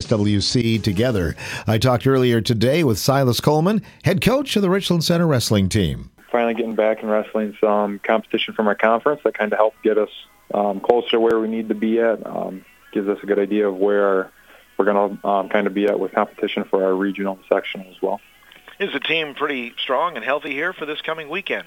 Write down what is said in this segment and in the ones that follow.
SWC together. I talked earlier today with Silas Coleman, head coach of the Richland Center wrestling team. Finally getting back and wrestling some competition from our conference that kind of helped get us closer to where we need to be at. Gives us a good idea of where we're going to kind of be at with competition for our regional and sectional as well. Is the team pretty strong and healthy here for this coming weekend?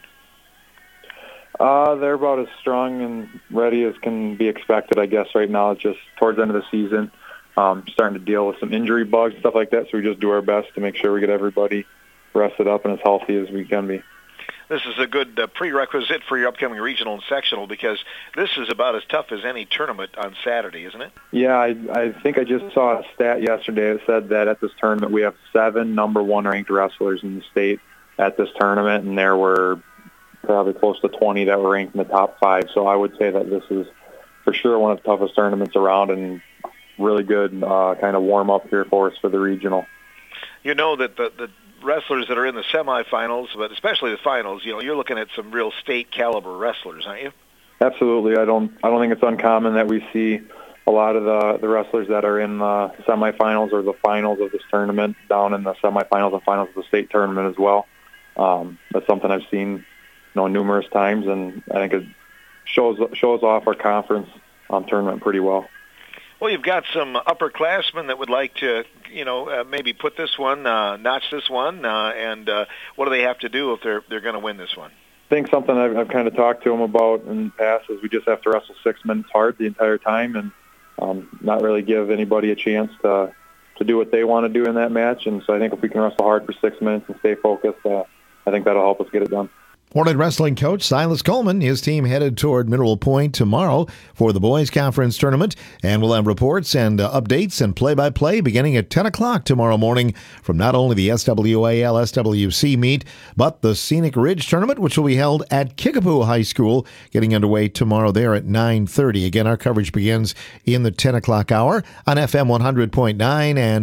They're about as strong and ready as can be expected, I guess, right now. It's just towards the end of the season, starting to deal with some injury bugs, stuff like that, so we just do our best to make sure we get everybody rested up and as healthy as we can be. This is a good prerequisite for your upcoming regional and sectional because this is about as tough as any tournament on Saturday, isn't it? Yeah, I think I just saw a stat yesterday that said that at this tournament we have 7 number 1 ranked wrestlers in the state at this tournament, and there were probably close to 20 that were ranked in the top 5. So I would say that this is for sure one of the toughest tournaments around and really good kind of warm-up here for us for the regional. You know that the wrestlers that are in the semifinals, but especially the finals, you're looking at some real state caliber wrestlers, aren't you? Absolutely. I don't think it's uncommon that we see a lot of the wrestlers that are in the semifinals or the finals of this tournament down in the semifinals and finals of the state tournament as well. That's something I've seen numerous times, and I think it shows off our conference tournament pretty well. Well, you've got some upperclassmen that would like to, maybe put this one, notch this one, and what do they have to do if they're going to win this one? I think something I've kind of talked to them about in the past is we just have to wrestle 6 minutes hard the entire time and not really give anybody a chance to do what they want to do in that match. And so I think if we can wrestle hard for 6 minutes and stay focused, I think that'll help us get it done. Hornet wrestling coach Silas Coleman, his team headed toward Mineral Point tomorrow for the boys conference tournament, and we'll have reports and updates and play-by-play beginning at 10 o'clock tomorrow morning from not only the SWAL SWC meet, but the Scenic Ridge tournament, which will be held at Kickapoo High School, getting underway tomorrow there at 9:30. Again, our coverage begins in the 10 o'clock hour on FM 100.9 and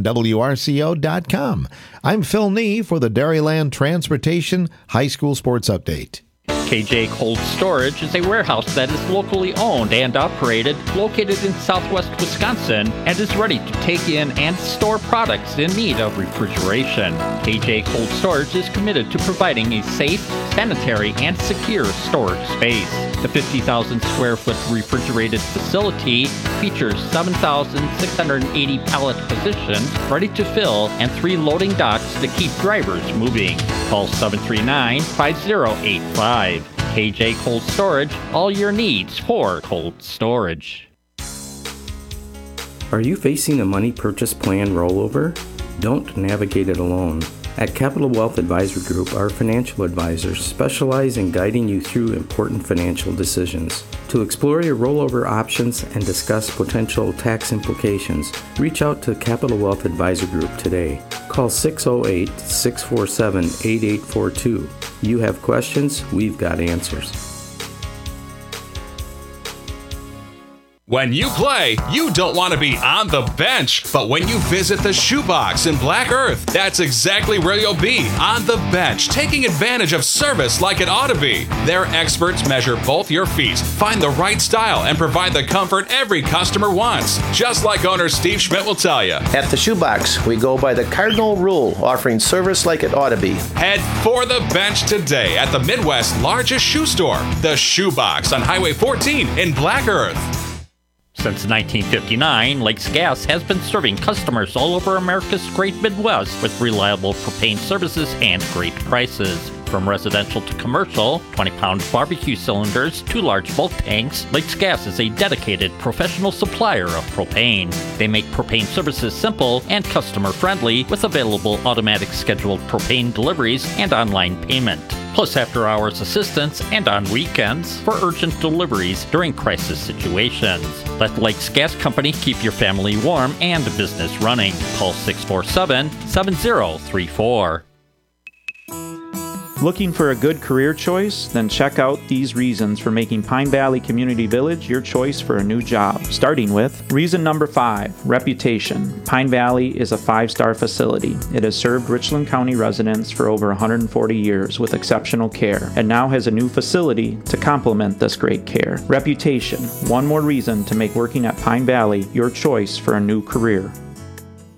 WRCO.com. I'm Phil Nee for the Dairyland Transportation High School Sports Update. KJ Cold Storage is a warehouse that is locally owned and operated, located in southwest Wisconsin, and is ready to take in and store products in need of refrigeration. KJ Cold Storage is committed to providing a safe, sanitary, and secure storage space. The 50,000 square foot refrigerated facility features 7,680 pallet positions ready to fill and 3 loading docks to keep drivers moving. Call 739-5085. KJ Cold Storage, all your needs for cold storage. Are you facing a money purchase plan rollover? Don't navigate it alone. At Capital Wealth Advisory Group, our financial advisors specialize in guiding you through important financial decisions. To explore your rollover options and discuss potential tax implications, reach out to Capital Wealth Advisory Group today. Call 608-647-8842. You have questions, we've got answers. When you play, you don't want to be on the bench. But when you visit the Shoebox in Black Earth, that's exactly where you'll be, on the bench, taking advantage of service like it ought to be. Their experts measure both your feet, find the right style, and provide the comfort every customer wants. Just like owner Steve Schmidt will tell you. At the Shoebox, we go by the cardinal rule, offering service like it ought to be. Head for the bench today at the Midwest's largest shoe store, the Shoebox on Highway 14 in Black Earth. Since 1959, Lakes Gas has been serving customers all over America's great Midwest with reliable propane services and great prices. From residential to commercial, 20-pound barbecue cylinders to large bulk tanks, Lakes Gas is a dedicated professional supplier of propane. They make propane services simple and customer-friendly with available automatic scheduled propane deliveries and online payment, plus after-hours assistance and on weekends for urgent deliveries during crisis situations. Let Lakes Gas Company keep your family warm and business running. Call 647-7034. Looking for a good career choice? Then check out these reasons for making Pine Valley Community Village your choice for a new job. Starting with reason number 5, reputation. Pine Valley is a 5-star facility. It has served Richland County residents for over 140 years with exceptional care, and now has a new facility to complement this great care. Reputation, one more reason to make working at Pine Valley your choice for a new career.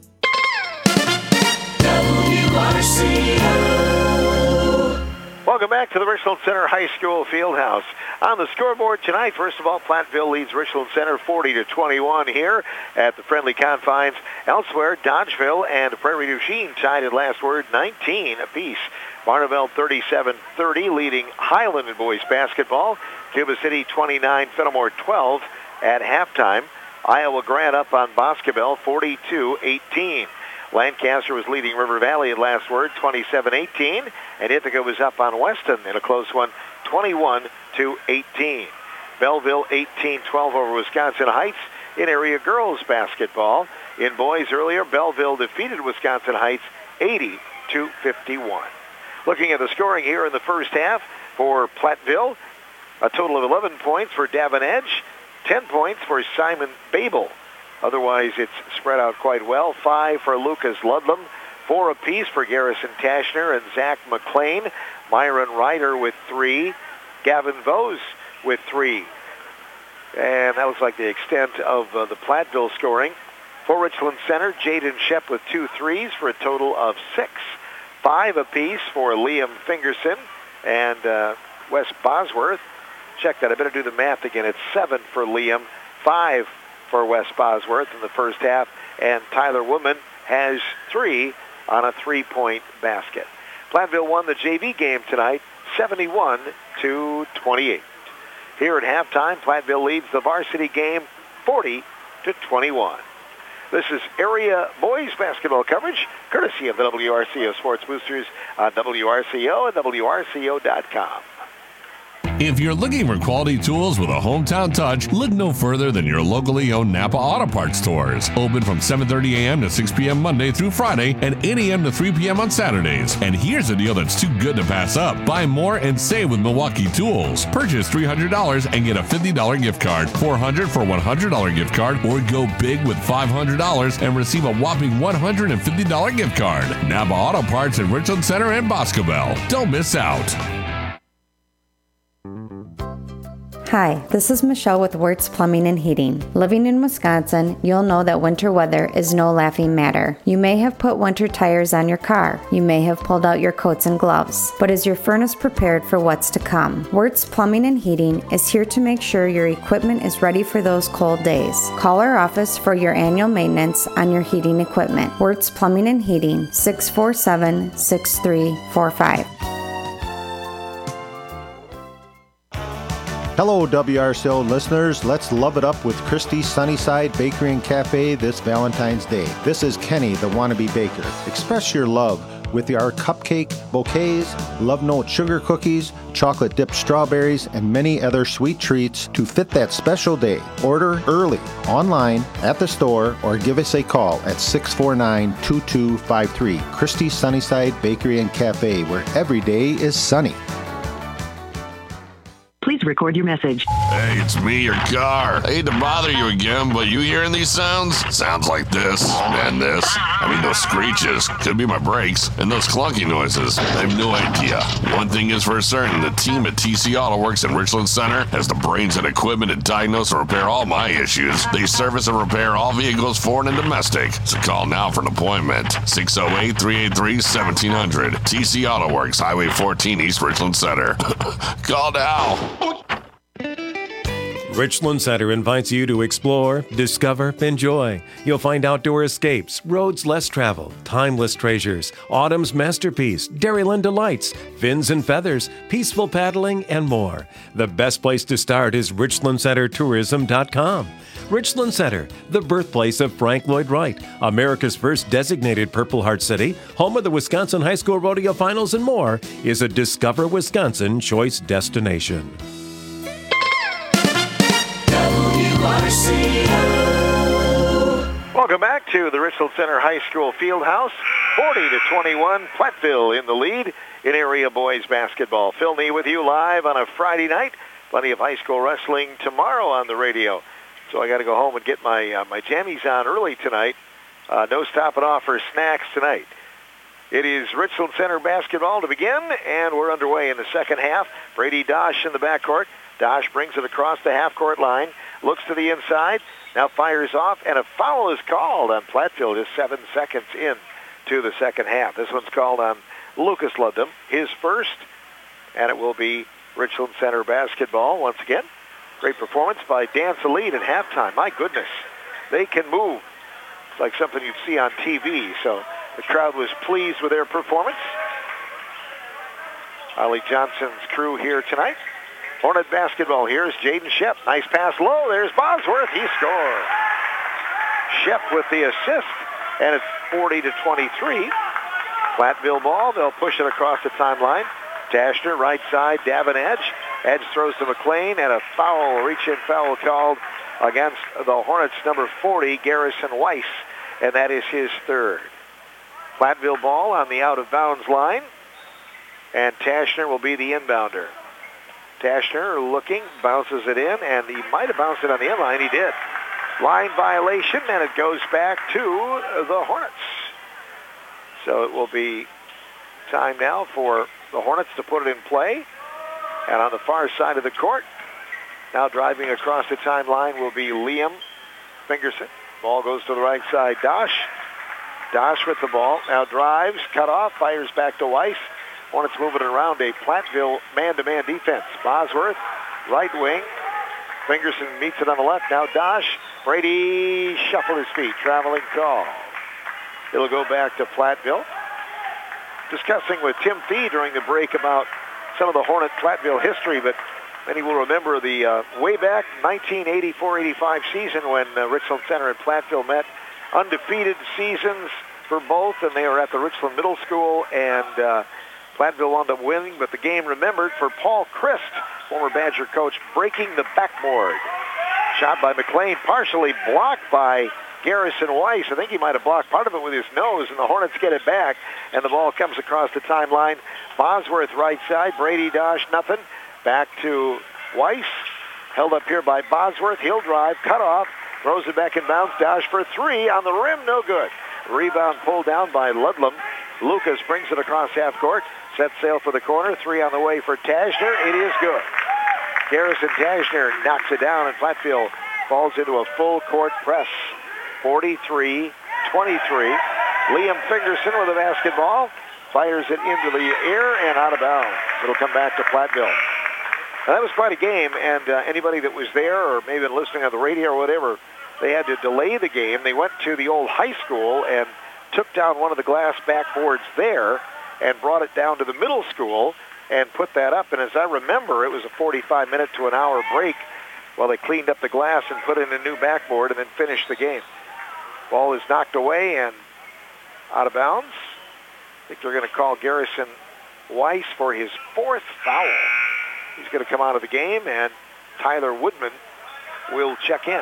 Welcome back to the Richland Center High School Fieldhouse. On the scoreboard tonight, first of all, Platteville leads Richland Center 40-21 here at the friendly confines. Elsewhere, Dodgeville and Prairie du Chien tied at last word 19 apiece. Barneveld 37-30 leading Highland in boys basketball. Cuba City 29, Fenimore 12 at halftime. Iowa Grant up on Boscobel 42-18. Lancaster was leading River Valley at last word 27-18, and Ithaca was up on Weston in a close one 21-18. Belleville 18-12 over Wisconsin Heights in area girls basketball. In boys earlier, Belleville defeated Wisconsin Heights 80-51. Looking at the scoring here in the first half for Platteville, a total of 11 points for Davin Edge, 10 points for Simon Babel. Otherwise, it's spread out quite well. 5 for Lucas Ludlam, 4 apiece for Garrison Tashner and Zach McLean. Myron Ryder with 3, Gavin Vose with 3. And that looks like the extent of the Platteville scoring. For Richland Center, Jaden Shep with 2 threes for a total of 6. 5 apiece for Liam Fingerson and Wes Bosworth. Check that. I better do the math again. It's 7 for Liam, 5 for Wes Bosworth in the first half, and Tyler Woodman has 3 on a 3-point basket. Platteville won the JV game tonight, 71-28. Here at halftime, Platteville leads the varsity game 40-21. This is area boys basketball coverage, courtesy of the WRCO Sports Boosters on WRCO and WRCO.com. If you're looking for quality tools with a hometown touch, look no further than your locally owned Napa Auto Parts stores. Open from 7:30 a.m. to 6 p.m. Monday through Friday and 8 a.m. to 3 p.m. on Saturdays. And here's a deal that's too good to pass up. Buy more and save with Milwaukee Tools. Purchase $300 and get a $50 gift card, $400 for a $100 gift card, or go big with $500 and receive a whopping $150 gift card. Napa Auto Parts in Richland Center and Boscobel. Don't miss out. Hi, this is Michelle with Wirtz Plumbing and Heating. Living in Wisconsin, you'll know that winter weather is no laughing matter. You may have put winter tires on your car. You may have pulled out your coats and gloves. But is your furnace prepared for what's to come? Wirtz Plumbing and Heating is here to make sure your equipment is ready for those cold days. Call our office for your annual maintenance on your heating equipment. Wirtz Plumbing and Heating, 647-6345. Hello, WRCO listeners. Let's love it up with Christie's Sunnyside Bakery and Cafe this Valentine's Day. This is Kenny, the wannabe baker. Express your love with our cupcake bouquets, love note sugar cookies, chocolate dipped strawberries, and many other sweet treats to fit that special day. Order early, online, at the store, or give us a call at 649-2253. Christie's Sunnyside Bakery and Cafe, where every day is sunny. Please record your message. Hey, it's me, your car. I hate to bother you again, but you hearing these sounds? Sounds like this and this. I mean, those screeches. Could be my brakes. And those clunky noises. I have no idea. One thing is for certain, the team at TC Auto Works in Richland Center has the brains and equipment to diagnose and repair all my issues. They service and repair all vehicles, foreign and domestic. So call now for an appointment. 608-383-1700. TC Auto Works, Highway 14, East Richland Center. Call now. Richland Center invites you to explore, discover, enjoy. You'll find outdoor escapes, roads less traveled, timeless treasures, autumn's masterpiece, Dairyland delights, fins and feathers, peaceful paddling, and more. The best place to start is richlandcentertourism.com. Richland Center, the birthplace of Frank Lloyd Wright, America's first designated Purple Heart City, home of the Wisconsin High School Rodeo Finals and more, is a Discover Wisconsin choice destination. Welcome back to the Richland Center High School Fieldhouse. 40-21, Platteville in the lead in area boys basketball. Phil Nee with you live on a Friday night. Plenty of high school wrestling tomorrow on the radio. So I got to go home and get my my jammies on early tonight. No stopping off for snacks tonight. It is Richland Center basketball to begin, and we're underway in the second half. Brady Dosh in the backcourt. Dosh brings it across the half-court line, looks to the inside, now fires off, and a foul is called on Platteville just 7 seconds in to the second half. This one's called on Lucas Ludlam, his first, and it will be Richland Center basketball once again. Great performance by Dance Elite at halftime. My goodness, they can move. It's like something you'd see on TV. So the crowd was pleased with their performance. Ollie Johnson's crew here tonight. Hornet basketball. Here's Jaden Shep. Nice pass low. There's Bosworth. He scored. Shep with the assist, and it's 40-23. Platteville ball. They'll push it across the timeline. Tashner, right side, Davin Edge. Edge throws to McLean, and a foul, reach-in foul called against the Hornets, number 40, Garrison Weiss, and that is his third. Platteville ball on the out-of-bounds line, and Tashner will be the inbounder. Tashner looking, bounces it in, and he might have bounced it on the inline. He did. Line violation, and it goes back to the Hornets. So it will be time now for the Hornets to put it in play. And on the far side of the court, now driving across the timeline will be Liam Fingerson. Ball goes to the right side. Dosh with the ball. Now drives, cut off, fires back to Weiss. Hornets moving around a Platteville man-to-man defense. Bosworth, right wing. Fingerson meets it on the left. Now Dosh. Brady shuffled his feet. Traveling call. It'll go back to Platteville. Discussing with Tim Fee during the break about some of the Hornet Platteville history, but many will remember the way back 1984-85 season when Richland Center and Platteville met. Undefeated seasons for both, and they were at the Richland Middle School, and Platteville wound up winning, but the game remembered for Paul Christ, former Badger coach, breaking the backboard. Shot by McLean, partially blocked by Garrison Weiss. I think he might have blocked part of it with his nose, and the Hornets get it back, and the ball comes across the timeline. Bosworth right side, Brady Dosh, nothing. Back to Weiss, held up here by Bosworth. He'll drive, cut off, throws it back in bounds. Dosh for three, on the rim, no good. Rebound pulled down by Ludlam. Lucas brings it across half court, set sail for the corner. Three on the way for Tashner. It is good. Garrison Tashner knocks it down, and Platteville falls into a full court press. 43-23. Liam Fingerson with the basketball. Fires it into the air and out of bounds. It'll come back to Platteville. Now, that was quite a game, and anybody that was there or maybe been listening on the radio or whatever, they had to delay the game. They went to the old high school and took down one of the glass backboards there and brought it down to the middle school and put that up. And as I remember, it was a 45-minute to an hour break while they cleaned up the glass and put in a new backboard and then finished the game. Ball is knocked away and out of bounds. I think they're going to call Garrison Weiss for his fourth foul. He's going to come out of the game, and Tyler Woodman will check in.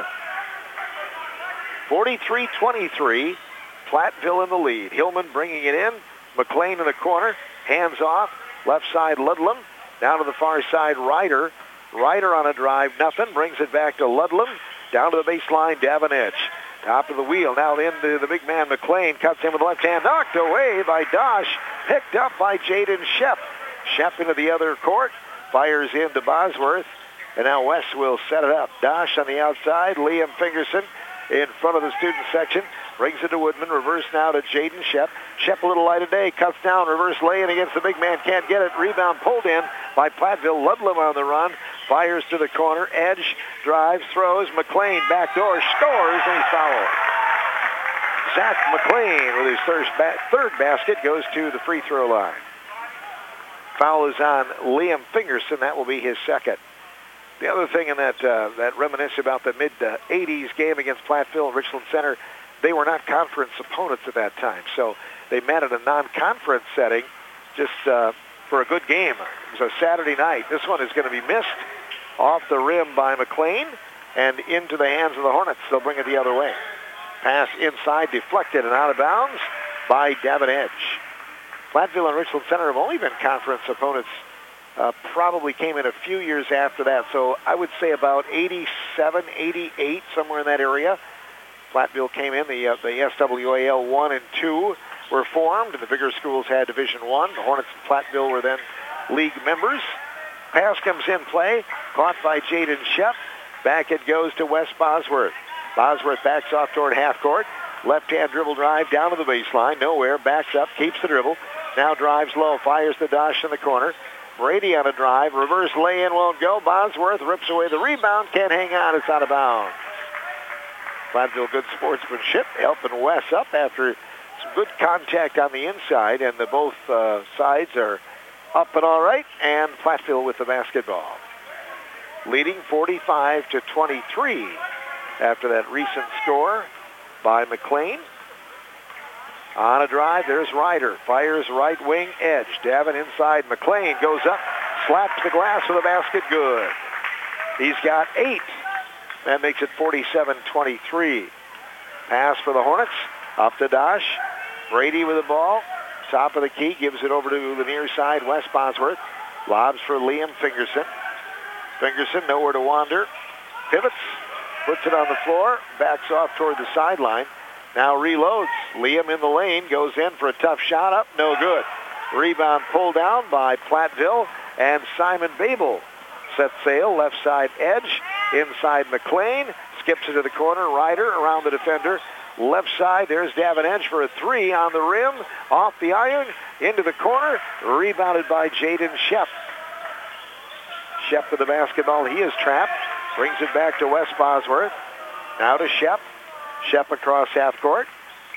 43-23, Platteville in the lead. Hillman bringing it in. McLean in the corner. Hands off. Left side, Ludlam. Down to the far side, Ryder. Ryder on a drive, nothing. Brings it back to Ludlam. Down to the baseline, Davin Edge. Top of the wheel, now into the big man McLean. Cuts in with the left hand, knocked away by Dosh. Picked up by Jaden Shep. Shep into the other court. Fires into Bosworth. And now West will set it up. Dosh on the outside. Liam Fingerson in front of the student section. Brings it to Woodman. Reverse now to Jaden Shep. Shep a little light of day. Cuts down. Reverse lay-in against the big man. Can't get it. Rebound pulled in by Platteville. Ludlam on the run. Fires to the corner. Edge drives, throws. McLean backdoor. Scores, and he's fouled. Zach McLean with his third basket goes to the free throw line. Foul is on Liam Fingerson. That will be his second. The other thing in that reminisce about the mid-'80s game against Platteville and Richland Center, they were not conference opponents at that time. So they met in a non-conference setting just for a good game. It was a Saturday night. This one is going to be missed off the rim by McLean and into the hands of the Hornets. They'll bring it the other way. Pass inside, deflected and out of bounds by Davin Edge. Platteville and Richland Center have only been conference opponents. Probably came in a few years after that. So I would say about 87, 88, somewhere in that area. Platteville came in. The SWAL 1 and 2 were formed, and the bigger schools had Division I. The Hornets and Platteville were then league members. Pass comes in play, caught by Jaden Shep. Back it goes to Wes Bosworth. Bosworth backs off toward half court. Left-hand dribble drive down to the baseline. Nowhere. Backs up. Keeps the dribble. Now drives low. Fires the dash in the corner. Brady on a drive. Reverse lay-in won't go. Bosworth rips away the rebound. Can't hang on. It's out of bounds. Platteville good sportsmanship. Helping Wes up after some good contact on the inside. And both sides are up and all right. And Platteville with the basketball. Leading 45-23 after that recent score by McLean. On a drive, there's Ryder. Fires right wing edge. Davin inside. McLean goes up, slaps the glass with a basket. Good. He's got 8. That makes it 47-23. Pass for the Hornets. Up to Dosh. Brady with the ball. Top of the key. Gives it over to the near side. Wes Bosworth. Lobs for Liam Fingerson. Fingerson nowhere to wander. Pivots. Puts it on the floor. Backs off toward the sideline. Now reloads. Liam in the lane. Goes in for a tough shot up. No good. Rebound pulled down by Platteville. And Simon Babel sets sail. Left side edge. Inside McLean. Skips it to the corner. Ryder around the defender. Left side. There's Davin Edge for a 3 on the rim. Off the iron. Into the corner. Rebounded by Jaden Shep. Shep with the basketball. He is trapped. Brings it back to Wes Bosworth. Now to Shep. Shep across half court.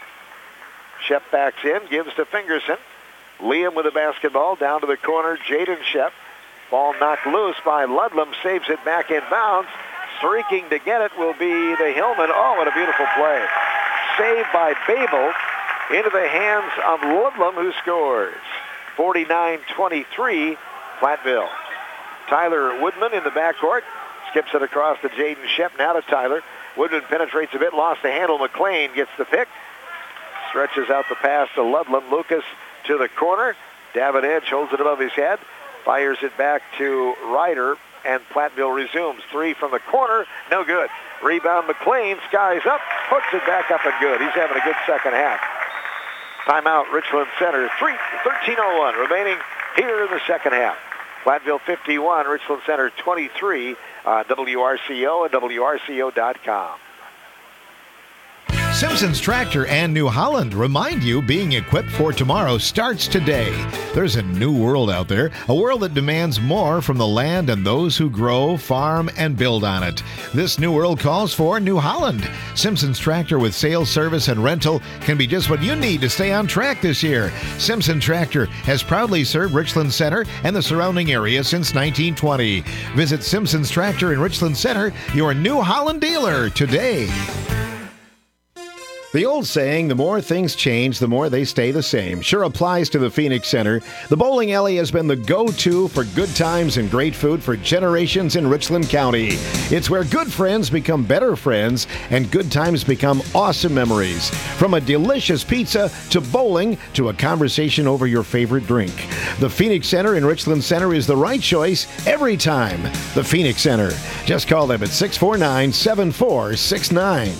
Shep backs in, gives to Fingerson. Liam with the basketball down to the corner. Jaden Shep. Ball knocked loose by Ludlam. Saves it back in bounds. Streaking to get it will be the Hillman. Oh, what a beautiful play. Saved by Babel into the hands of Ludlam, who scores. 49-23, Platteville. Tyler Woodman in the backcourt. Skips it across to Jaden Shep. Now to Tyler. Woodman penetrates a bit, lost the handle. McLean gets the pick. Stretches out the pass to Ludlam. Lucas to the corner. Davin Edge holds it above his head. Fires it back to Ryder, and Platteville resumes. 3 from the corner. No good. Rebound McLean. Skies up. Puts it back up and good. He's having a good second half. Timeout, Richland Center. 13:01 remaining here in the second half. Platteville 51, Richland Center 23, WRCO and WRCO.com. Simpson's Tractor and New Holland remind you being equipped for tomorrow starts today. There's a new world out there, a world that demands more from the land and those who grow, farm, and build on it. This new world calls for New Holland. Simpson's Tractor with sales, service, and rental can be just what you need to stay on track this year. Simpson Tractor has proudly served Richland Center and the surrounding area since 1920. Visit Simpson's Tractor in Richland Center, your New Holland dealer, today. The old saying, the more things change, the more they stay the same, sure applies to the Phoenix Center. The bowling alley has been the go-to for good times and great food for generations in Richland County. It's where good friends become better friends and good times become awesome memories. From a delicious pizza to bowling to a conversation over your favorite drink. The Phoenix Center in Richland Center is the right choice every time. The Phoenix Center. Just call them at 649-7469.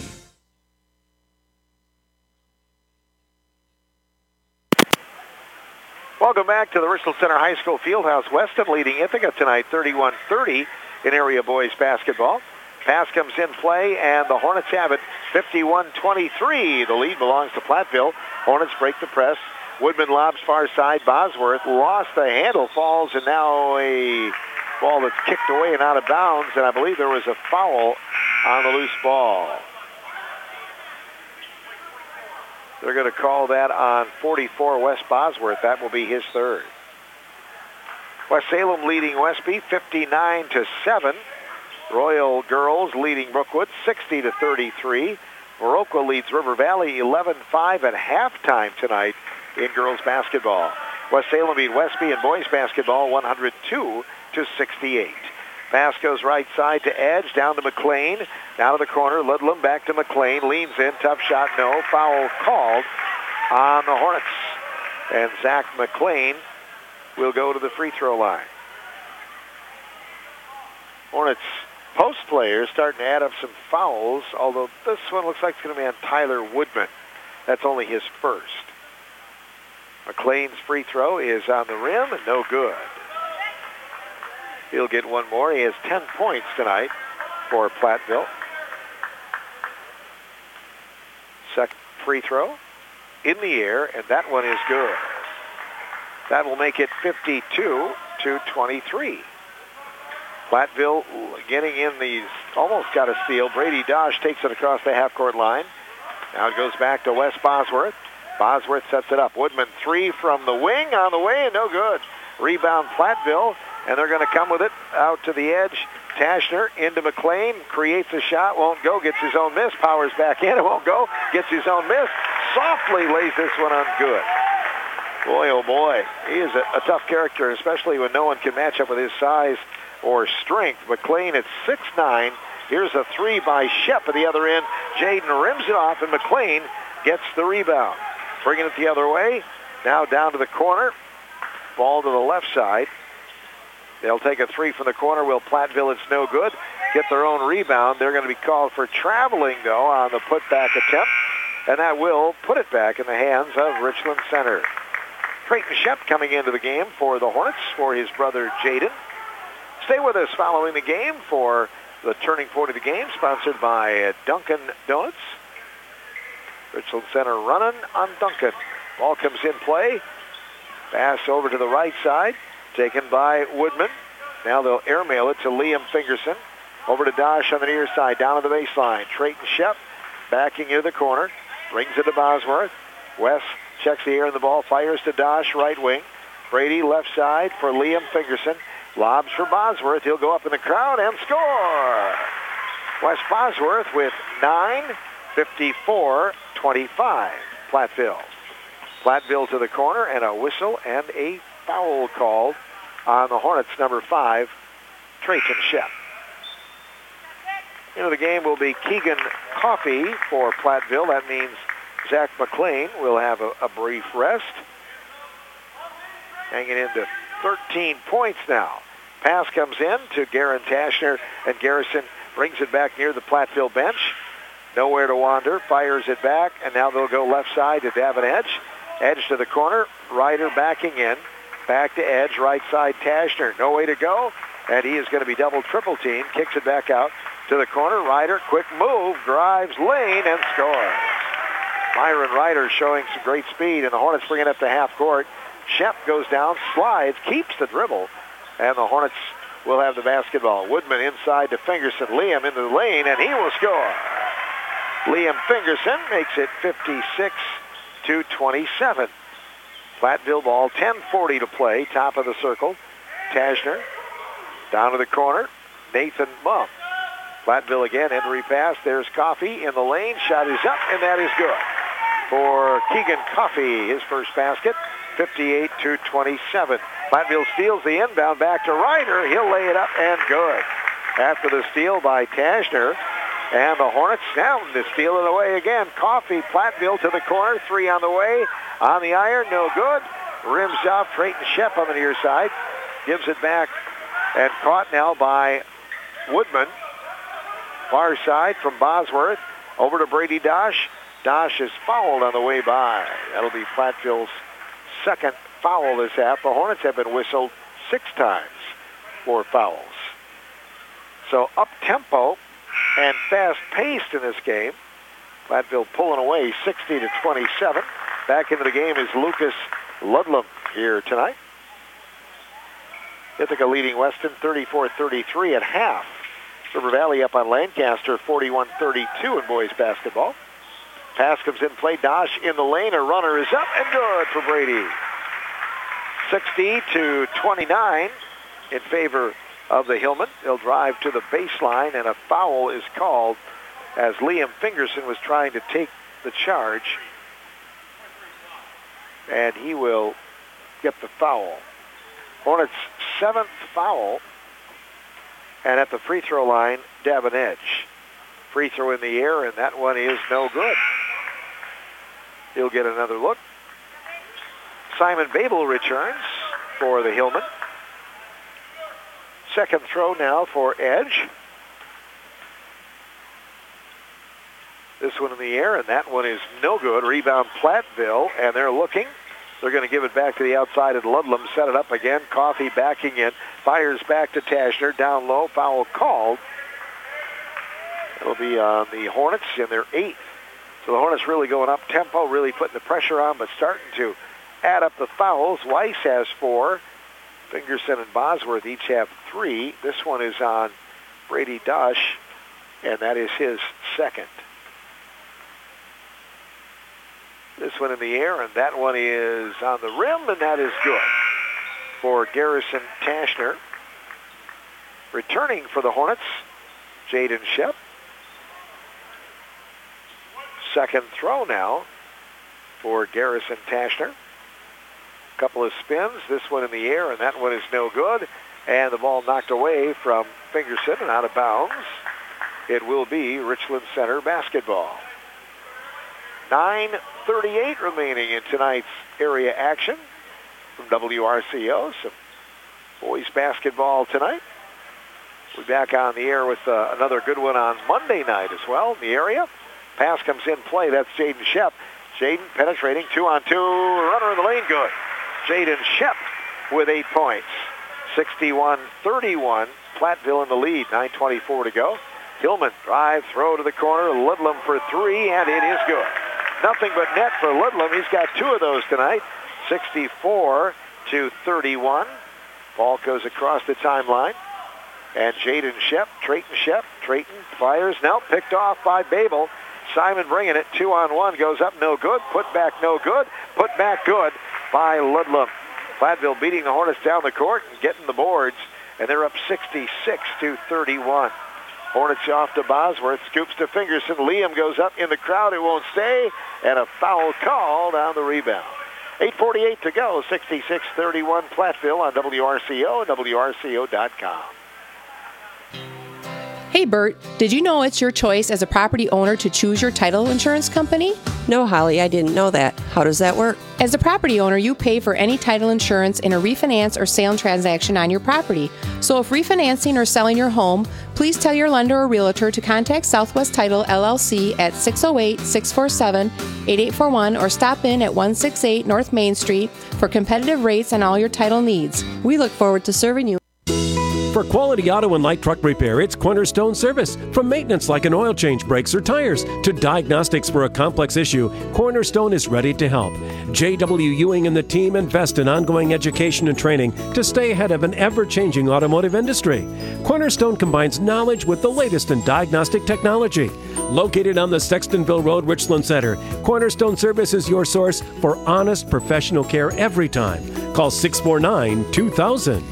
Welcome back to the Richland Center High School Fieldhouse. Weston leading Ithaca tonight, 31-30 in area boys basketball. Pass comes in play, and the Hornets have it, 51-23. The lead belongs to Platteville. Hornets break the press. Woodman lobs far side. Bosworth lost the handle, falls, and now a ball that's kicked away and out of bounds, and I believe there was a foul on the loose ball. They're going to call that on 44, Wes Bosworth. That will be his third. West Salem leading Westby 59-7. Royal Girls leading Brookwood 60-33. Viroqua leads River Valley 11-5 at halftime tonight in girls basketball. West Salem beat Westby in boys basketball 102-68. Pass goes right side to Edge, down to McLean, down to the corner. Ludlam back to McLean, leans in, tough shot, no. Foul called on the Hornets. And Zach McLean will go to the free throw line. Hornets post players starting to add up some fouls, although this one looks like it's going to be on Tyler Woodman. That's only his first. McLean's free throw is on the rim and no good. He'll get one more. He has 10 points tonight for Platteville. free throw in the air, and that one is good. That will make it 52-23. Platteville getting in these, almost got a steal. Brady Dosh takes it across the half-court line. Now it goes back to Wes Bosworth. Bosworth sets it up. Woodman 3 from the wing on the way, and no good. Rebound Platteville, and they're going to come with it out to the edge. Tashner into McLean, creates a shot, won't go, gets his own miss, powers back in, it won't go, gets his own miss, softly lays this one on good. Boy, oh boy, he is a tough character, especially when no one can match up with his size or strength. McLean at 6'9". Here's a 3 by Shep at the other end. Jaden rims it off, and McLean gets the rebound. Bringing it the other way, now down to the corner. Ball to the left side. They'll take a 3 from the corner. Will Platteville, it's no good. Get their own rebound. They're going to be called for traveling, though, on the putback attempt. And that will put it back in the hands of Richland Center. Creighton Shep coming into the game for the Hornets for his brother Jaden. Stay with us following the game for the turning point of the game, sponsored by Dunkin' Donuts. Richland Center running on Duncan. Ball comes in play. Pass over to the right side, taken by Woodman. Now they'll airmail it to Liam Fingerson. Over to Dosh on the near side, down to the baseline. Trayton Shep backing into the corner. Brings it to Bosworth. West checks the air in the ball, fires to Dosh, right wing. Brady left side for Liam Fingerson. Lobs for Bosworth. He'll go up in the crowd and score. West Bosworth with 9:54-25. Platteville. Platteville to the corner, and a whistle and a foul called on the Hornets, number 5, Trayton Shep. Into the game will be Keegan Coffey for Platteville. That means Zach McLean will have a brief rest. Hanging into 13 points now. Pass comes in to Garen Tashner, and Garrison brings it back near the Platteville bench. Nowhere to wander, fires it back, and now they'll go left side to Davin Edge. Edge to the corner, Ryder backing in. Back to Edge, right side Tashner. No way to go, and he is going to be triple teamed. Kicks it back out to the corner. Ryder, quick move, drives lane, and scores. Myron Ryder showing some great speed, and the Hornets bring it up to half court. Shep goes down, slides, keeps the dribble, and the Hornets will have the basketball. Woodman inside to Fingerson. Liam into the lane, and he will score. Liam Fingerson makes it 56-27. Platteville ball, 10:40 to play, top of the circle. Tashner down to the corner. Nathan Mumm. Platteville again, entry pass. There's Coffey in the lane. Shot is up, and that is good for Keegan Coffey. His first basket, 58-27. Platteville steals the inbound back to Ryder. He'll lay it up and good. After the steal by Tashner, and the Hornets down to steal it away again. Coffey, Platteville to the corner. 3 on the way. On the iron, no good. Rims off. Trayton Shep on the near side. Gives it back and caught now by Woodman. Far side from Bosworth. Over to Brady Dosh. Dosh is fouled on the way by. That'll be Platteville's second foul this half. The Hornets have been whistled 6 times for fouls. So up-tempo and fast-paced in this game. Platteville pulling away 60-27. Back into the game is Lucas Ludlam here tonight. Ithaca leading Weston 34-33 at half. River Valley up on Lancaster 41-32 in boys basketball. Pass comes in play. Dosh in the lane. A runner is up and good for Brady. 60-29 in favor of the Hillmen. They'll drive to the baseline, and a foul is called as Liam Fingerson was trying to take the charge, and he will get the foul. Hornets' 7th foul, and at the free throw line, Davin Edge. Free throw in the air, and that one is no good. He'll get another look. Simon Babel returns for the Hillmen. Second throw now for Edge. This one in the air, and that one is no good. Rebound Platteville, and they're looking. They're going to give it back to the outside, and Ludlam set it up again. Coffey backing in. Fires back to Tashner. Down low. Foul called. It'll be on the Hornets in their 8th So the Hornets really going up tempo, really putting the pressure on, but starting to add up the fouls. Weiss has 4. Fingerson and Bosworth each have 3. This one is on Brady Dush, and that is his second. This one in the air, and that one is on the rim, and that is good for Garrison Tashner. Returning for the Hornets, Jaden Shep. Second throw now for Garrison Tashner. Couple of spins, this one in the air, and that one is no good. And the ball knocked away from Fingerson and out of bounds. It will be Richland Center basketball. 9:38 remaining in tonight's area action from WRCO. Some boys basketball tonight. We'll be back on the air with another good one on Monday night as well in the area. Pass comes in play. That's Jaden Shep. Jaden penetrating 2-on-2. Runner in the lane, good. Jaden Shep with 8 points. 61-31. Platteville in the lead. 9:24 to go. Hillman drive, throw to the corner. Ludlam for 3, and it is good. Nothing but net for Ludlam. He's got 2 of those tonight. 64-31. Ball goes across the timeline. And Jaden Shep, Trayton Shep. Trayton fires. Now picked off by Babel. Simon bringing it. 2-on-1. Goes up, no good. Put back, no good. Put back, good by Ludlam. Platteville beating the Hornets down the court and getting the boards. And they're up 66-31. Hornets off to Bosworth. Scoops to Fingerson. Liam goes up in the crowd. It won't stay. And a foul called on the rebound. 8:48 to go. 66-31 Platteville on WRCO and WRCO.com. Hey Bert, did you know it's your choice as a property owner to choose your title insurance company? No, Holly, I didn't know that. How does that work? As a property owner, you pay for any title insurance in a refinance or sale transaction on your property. So if refinancing or selling your home, please tell your lender or realtor to contact Southwest Title LLC at 608-647-8841 or stop in at 168 North Main Street for competitive rates on all your title needs. We look forward to serving you. For quality auto and light truck repair, it's Cornerstone Service. From maintenance like an oil change, brakes, or tires, to diagnostics for a complex issue, Cornerstone is ready to help. J.W. Ewing and the team invest in ongoing education and training to stay ahead of an ever-changing automotive industry. Cornerstone combines knowledge with the latest in diagnostic technology. Located on the Sextonville Road, Richland Center, Cornerstone Service is your source for honest, professional care every time. Call 649-2000.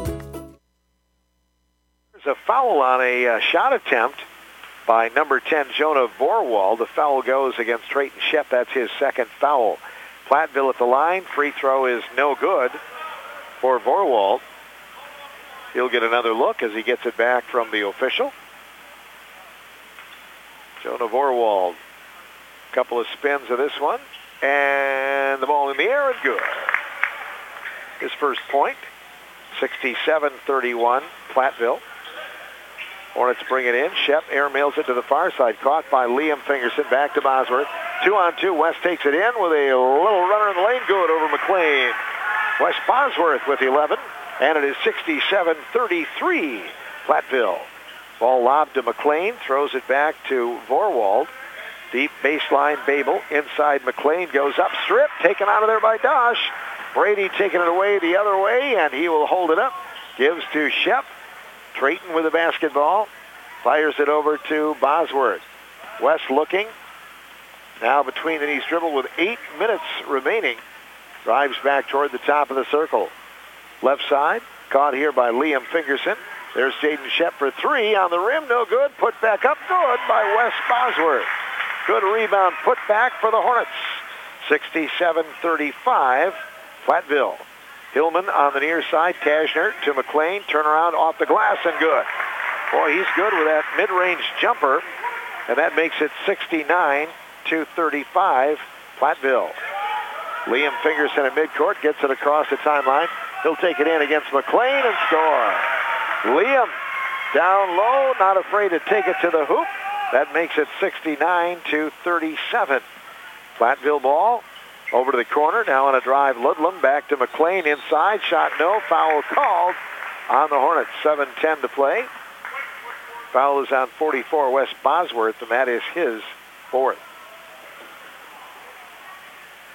A foul on a shot attempt by number 10, Jonah Vorwald. The foul goes against Trayton Shep. That's his second foul. Platteville at the line. Free throw is no good for Vorwald. He'll get another look as he gets it back from the official. Jonah Vorwald. Couple of spins of this one. And the ball in the air and good. His first point. 67-31, Platteville. Hornets bring it in. Shep airmails it to the far side. Caught by Liam Fingerson. Back to Bosworth. 2-on-2. West takes it in with a little runner in the lane. Good over McLean. West Bosworth with 11. And it is 67-33 Platteville. Ball lobbed to McLean. Throws it back to Vorwald. Deep baseline Babel. Inside McLean. Goes up. Strip. Taken out of there by Dosh. Brady taking it away the other way. And he will hold it up. Gives to Shep. Trayton with the basketball. Fires it over to Bosworth. West looking. Now between the knees dribble with 8 minutes remaining. Drives back toward the top of the circle. Left side. Caught here by Liam Fingerson. There's Jaden Shep for 3 on the rim. No good. Put back up. Good by West Bosworth. Good rebound. Put back for the Hornets. 67-35 Platteville. Hillman on the near side. Tashner to McLean. Turnaround off the glass and good. Boy, he's good with that mid-range jumper. And that makes it 69-35 Platteville. Liam Fingerson at midcourt. Gets it across the timeline. He'll take it in against McLean and score. Liam down low. Not afraid to take it to the hoop. That makes it 69-37. Platteville ball. Over to the corner, now on a drive, Ludlam, back to McLean, inside, shot no, foul called on the Hornets, 7:10 to play. Foul is on 44, West Bosworth, and that is his fourth.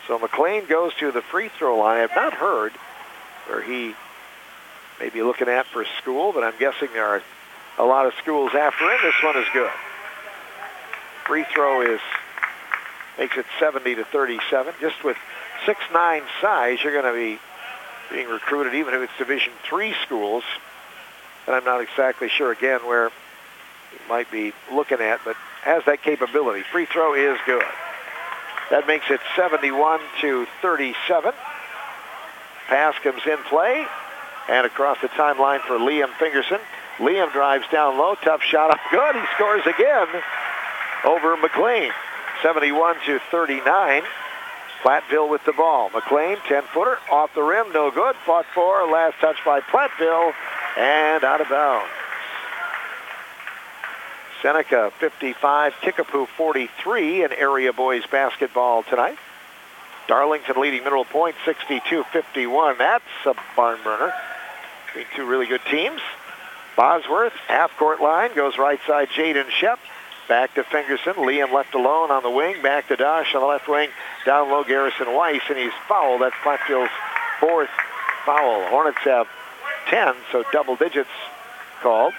So McLean goes to the free throw line. I have not heard where he may be looking at for school, but I'm guessing there are a lot of schools after him. This one is good. Free throw makes it 70-37. Just with 6'9" size, you're going to be being recruited even if it's Division III schools. And I'm not exactly sure, again, where you might be looking at, but has that capability. Free throw is good. That makes it 71-37. Pass comes in play, and across the timeline for Liam Fingerson. Liam drives down low, tough shot up good. He scores again over McLean. 71-39. Platteville with the ball. McLean, 10-footer, off the rim, no good. Fought for, last touch by Platteville, and out of bounds. Seneca 55, Kickapoo 43 in area boys basketball tonight. Darlington leading Mineral Point 62-51. That's a barn burner. Between two really good teams. Bosworth, half-court line, goes right side, Jaden Shep. Back to Fingerson. Liam left alone on the wing. Back to Dosh on the left wing. Down low, Garrison Weiss, and he's fouled. That's Platteville's fourth foul. Hornets have 10, so double digits called.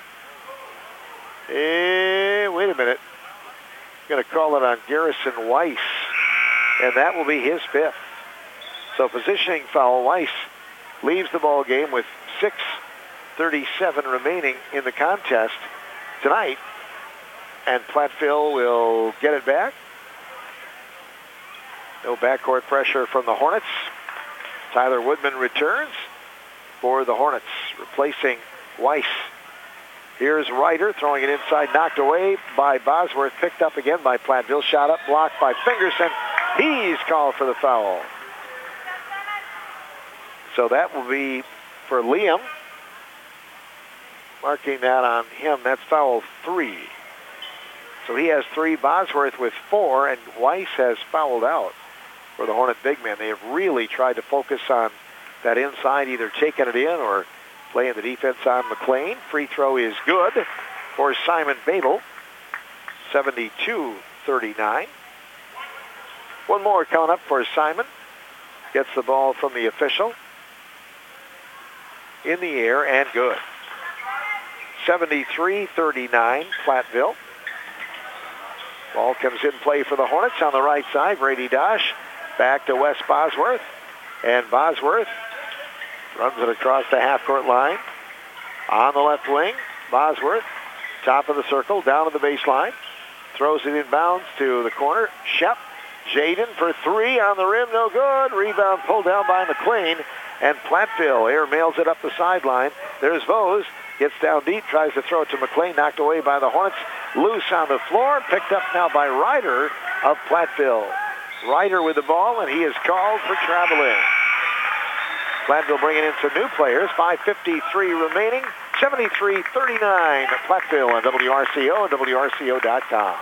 Wait a minute. Going to call it on Garrison Weiss, and that will be his fifth. So positioning foul. Weiss leaves the ball game with 6:37 remaining in the contest tonight, and Platteville will get it back. No backcourt pressure from the Hornets. Tyler Woodman returns for the Hornets, replacing Weiss. Here's Ryder throwing it inside, knocked away by Bosworth, picked up again by Platteville, shot up, blocked by Fingerson. He's called for the foul. So that will be for Liam. Marking that on him, that's foul 3. So he has 3, Bosworth with 4, and Weiss has fouled out for the Hornet big man. They have really tried to focus on that inside, either taking it in or playing the defense on McLean. Free throw is good for Simon Babel. 72-39. One more coming up for Simon. Gets the ball from the official. In the air and good. 73-39, Platteville. Ball comes in play for the Hornets on the right side. Brady Dosh back to Wes Bosworth. And Bosworth runs it across the half-court line. On the left wing, Bosworth, top of the circle, down to the baseline. Throws it in bounds to the corner. Shep, Jaden for 3 on the rim, no good. Rebound pulled down by McLean. And Platteville air mails it up the sideline. There's Vose, gets down deep, tries to throw it to McLean, knocked away by the Hornets. Loose on the floor, picked up now by Ryder of Platteville. Ryder with the ball, and he is called for traveling. Platteville bringing in some new players. 5:53 remaining. 73-39 Platteville on WRCO and WRCO.com.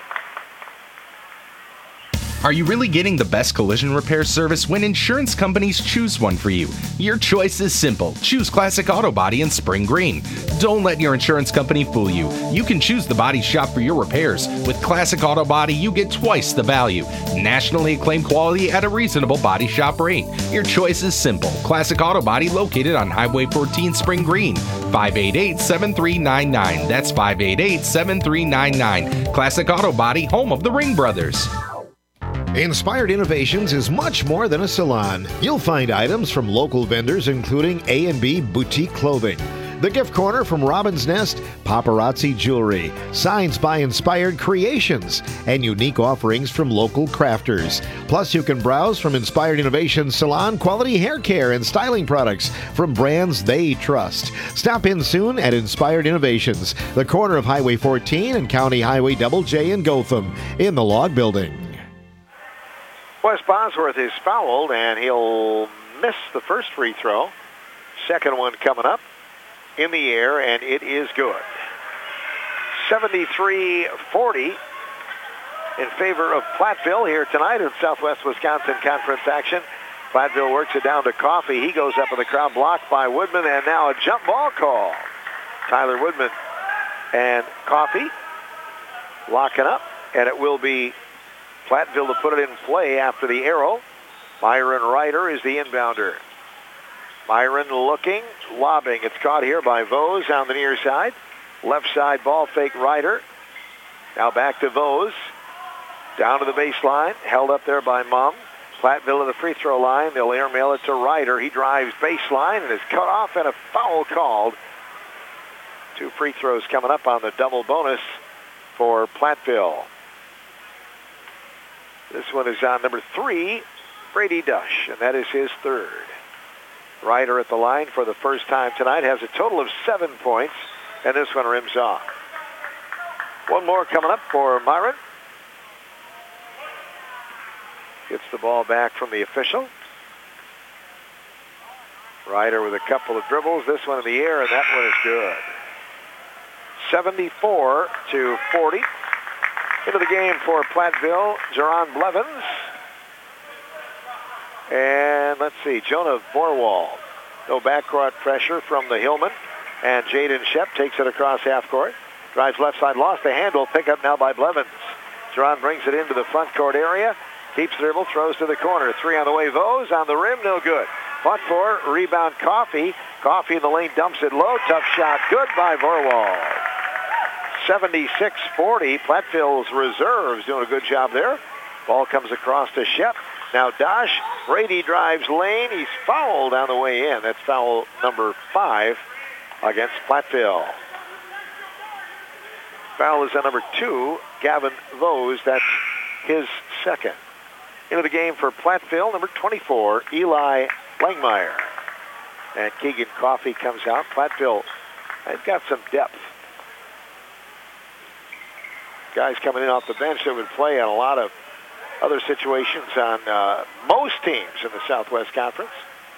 Are you really getting the best collision repair service when insurance companies choose one for you? Your choice is simple. Choose Classic Auto Body in Spring Green. Don't let your insurance company fool you. You can choose the body shop for your repairs. With Classic Auto Body, you get twice the value. Nationally acclaimed quality at a reasonable body shop rate. Your choice is simple. Classic Auto Body located on Highway 14 Spring Green. 588-7399. That's 588-7399. Classic Auto Body, home of the Ring Brothers. Inspired Innovations is much more than a salon. You'll find items from local vendors, including A&B Boutique Clothing, The Gift Corner from Robin's Nest, Paparazzi Jewelry, Signs by Inspired Creations, and unique offerings from local crafters. Plus, you can browse from Inspired Innovations salon quality hair care and styling products from brands they trust. Stop in soon at Inspired Innovations, the corner of Highway 14 and County Highway Double J in Gotham, in the Log Building. Wes Bosworth is fouled, and he'll miss the first free throw. Second one coming up in the air, and it is good. 73-40 in favor of Platteville here tonight in Southwest Wisconsin Conference action. Platteville works it down to Coffey. He goes up in the crowd, blocked by Woodman, and now a jump ball call. Tyler Woodman and Coffey locking up, and it will be Platteville to put it in play after the arrow. Myron Ryder is the inbounder. Myron looking, lobbing. It's caught here by Vose on the near side. Left side ball fake Ryder. Now back to Vose. Down to the baseline. Held up there by Mum. Platteville at the free throw line. They'll airmail it to Ryder. He drives baseline and is cut off and a foul called. 2 free throws coming up on the double bonus for Platteville. This one is on number 3, Brady Dush, and that is his 3rd. Ryder at the line for the first time tonight has a total of 7 points, and this one rims off. One more coming up for Myron. Gets the ball back from the official. Ryder with a couple of dribbles. This one in the air, and that one is good. 74-40. Into the game for Platteville, Jerron Blevins. And let's see, Jonah Vorwald. No backcourt pressure from the Hillman. And Jaden Shep takes it across half court. Drives left side, lost the handle. Pick up now by Blevins. Jerron brings it into the front court area. Keeps the dribble, throws to the corner. 3 on the way, Vose on the rim, no good. Fought for, rebound Coffey. Coffey in the lane, dumps it low. Tough shot, good by Vorwald. 76-40. Platteville's reserves doing a good job there. Ball comes across to Shep. Now Dosh. Brady drives lane. He's fouled on the way in. That's foul number 5 against Platteville. Foul is on number 2, Gavin Vose. That's his 2nd. Into the game for Platteville, number 24, Eli Langmeyer. And Keegan Coffey comes out. Platteville, they've got some depth. Guys coming in off the bench that would play on a lot of other situations on most teams in the Southwest Conference.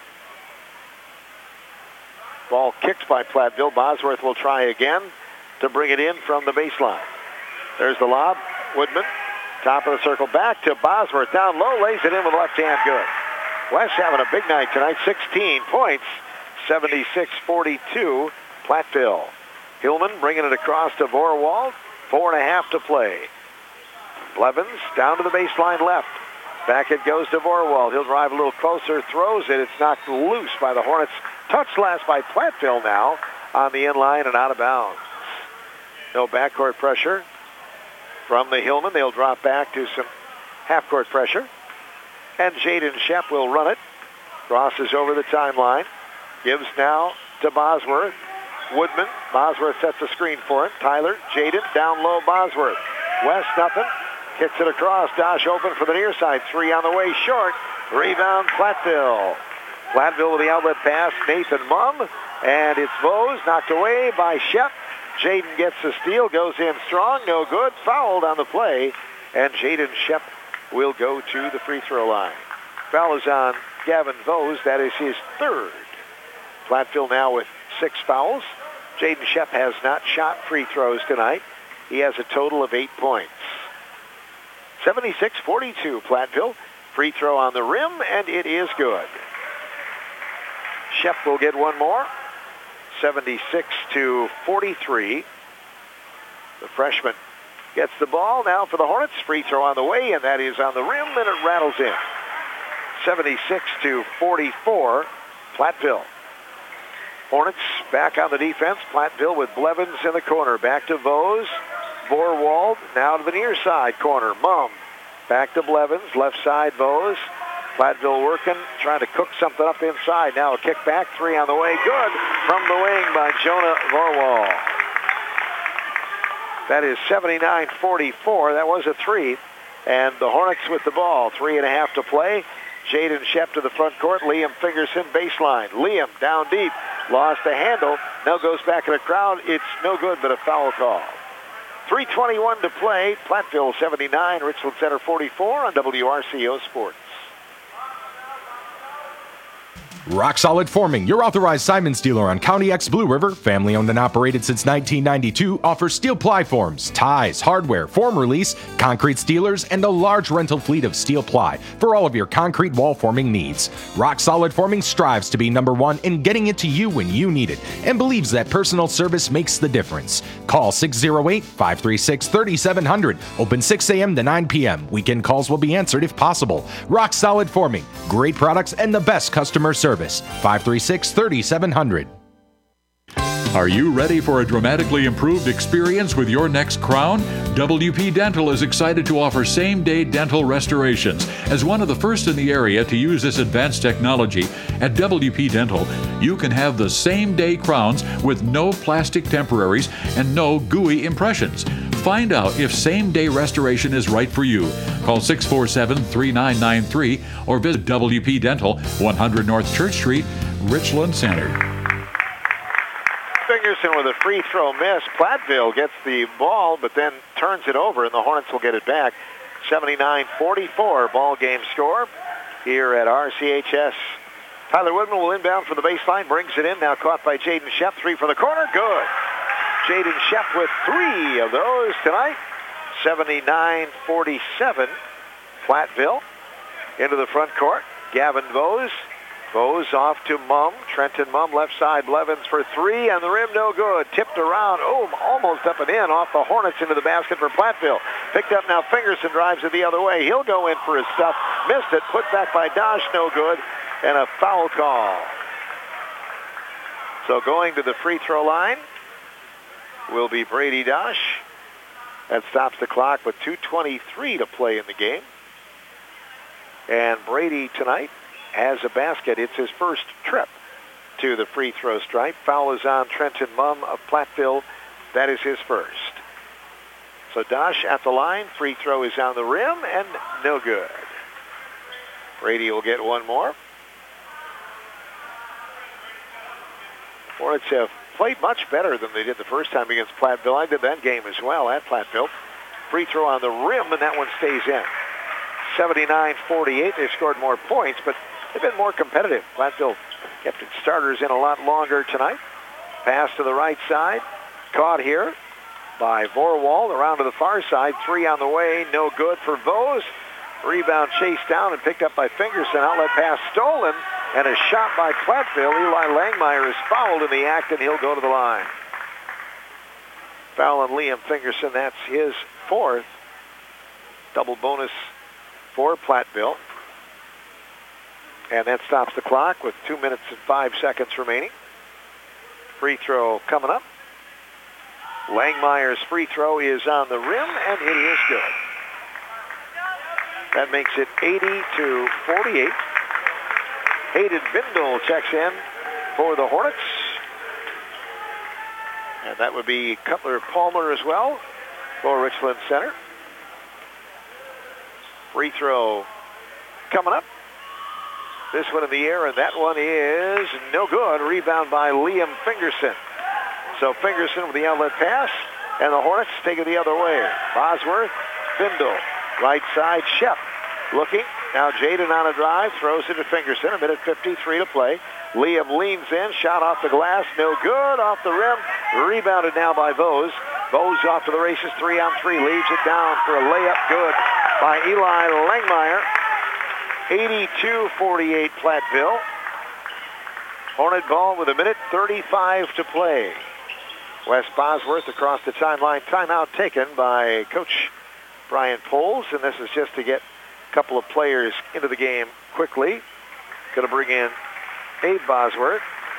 Ball kicked by Platteville. Bosworth will try again to bring it in from the baseline. There's the lob. Woodman, top of the circle, back to Bosworth. Down low, lays it in with left hand, good. West having a big night tonight. 16 points, 76-42, Platteville. Hillman bringing it across to Vorwald. 4.5 to play. Blevins down to the baseline left. Back it goes to Vorwald. He'll drive a little closer, throws it. It's knocked loose by the Hornets. Touched last by Platteville now on the inline and out of bounds. No backcourt pressure from the Hillman. They'll drop back to some half-court pressure. And Jaden Shep will run it. Crosses over the timeline. Gives now to Bosworth. Woodman. Bosworth sets a screen for it. Tyler, Jaden, down low, Bosworth. West, nothing. Kicks it across. Dosh open for the near side. 3 on the way, short. Rebound, Platteville. Platteville with the outlet pass. Nathan Mum. And it's Vose, knocked away by Shep. Jaden gets the steal, goes in strong, no good. Fouled on the play. And Jaden Shep will go to the free throw line. Foul is on Gavin Vose. That is his 3rd. Platteville now with 6 fouls. Jaden Shep has not shot free throws tonight. He has a total of 8 points. 76-42, Platteville. Free throw on the rim, and it is good. Shep will get one more. 76-43. The freshman gets the ball now for the Hornets. Free throw on the way, and that is on the rim, and it rattles in. 76-44, Platteville. Hornets back on the defense. Platteville with Blevins in the corner. Back to Vose. Vorwald now to the near side corner. Mum back to Blevins. Left side Vose. Platteville working, trying to cook something up inside. Now a kick back. 3 on the way. Good from the wing by Jonah Vorwald. That is 79-44. That was a 3. And the Hornets with the ball. 3.5 to play. Jaden Shep to the front court. Liam Fingerson baseline. Liam down deep. Lost the handle. Now goes back in the crowd. It's no good, but a foul call. 3:21 to play. Platteville 79, Richland Center 44 on WRCO Sports. Rock Solid Forming, your authorized Simons dealer on County X Blue River, family owned and operated since 1992, offers steel ply forms, ties, hardware, form release, concrete steelers, and a large rental fleet of steel ply for all of your concrete wall forming needs. Rock Solid Forming strives to be number one in getting it to you when you need it and believes that personal service makes the difference. Call 608-536-3700. Open 6 a.m. to 9 p.m. Weekend calls will be answered if possible. Rock Solid Forming, great products and the best customer service. 536-3700. Are you ready for a dramatically improved experience with your next crown? WP Dental is excited to offer same-day dental restorations. As one of the first in the area to use this advanced technology, at WP Dental, you can have the same-day crowns with no plastic temporaries and no gooey impressions. Find out if same-day restoration is right for you. Call 647-3993 or visit WP Dental, 100 North Church Street, Richland Center. Fingerson with a free throw miss. Platteville gets the ball, but then turns it over, and the Hornets will get it back. 79-44 ball game score here at RCHS. Tyler Woodman will inbound from the baseline, brings it in, now caught by Jaden Shep. Three from the corner, good. Jaden Shep with three of those tonight. 79-47 Platteville. Into the front court, Gavin Bose. Bose off to Mumm. Trenton Mumm, left side, Blevins for three, and the rim no good. Tipped around, almost up and in, off the Hornets into the basket for Platteville. Picked up now, Fingerson drives it the other way. He'll go in for his stuff. Missed it, put back by Dosh, no good, and a foul call. So going to the free throw line will be Brady Dosh. That stops the clock with 2:23 to play in the game. And Brady tonight has a basket. It's his first trip to the free throw stripe. Foul is on Trenton Mumm of Platteville. That is his first. So Dosh at the line. Free throw is on the rim and no good. Brady will get one more. Hornets have played much better than they did the first time against Platteville. I did that game as well at Platteville. Free throw on the rim, and that one stays in. 79-48. They've scored more points, but they've been more competitive. Platteville kept its starters in a lot longer tonight. Pass to the right side. Caught here by Vorwald. Around to the far side. Three on the way. No good for Vose. Rebound chased down and picked up by Fingerson. Outlet pass stolen. And a shot by Platteville. Eli Langmeyer is fouled in the act, and he'll go to the line. Foul on Liam Fingerson. That's his fourth. Double bonus for Platteville. And that stops the clock with 2 minutes and 5 seconds remaining. Free throw coming up. Langmeyer's free throw is on the rim, and it is good. That makes it 80-48. Hayden Bindle checks in for the Hornets. And that would be Cutler Palmer as well for Richland Center. Free throw coming up. This one in the air, and that one is no good. Rebound by Liam Fingerson. So Fingerson with the outlet pass, and the Hornets take it the other way. Bosworth, Bindle, right side, Shep looking. Now Jaden on a drive, throws it to Fingerson. 1:53 to play. Liam leans in, shot off the glass, no good, off the rim. Rebounded now by Vose. Vose off to the races, 3-on-3, leaves it down for a layup, good by Eli Langmeyer. 82-48 Platteville. Hornet ball with 1:35 to play. Wes Bosworth across the timeline. Timeout taken by Coach Brian Poles, and this is just to get a couple of players into the game quickly. Going to bring in Abe Bosworth.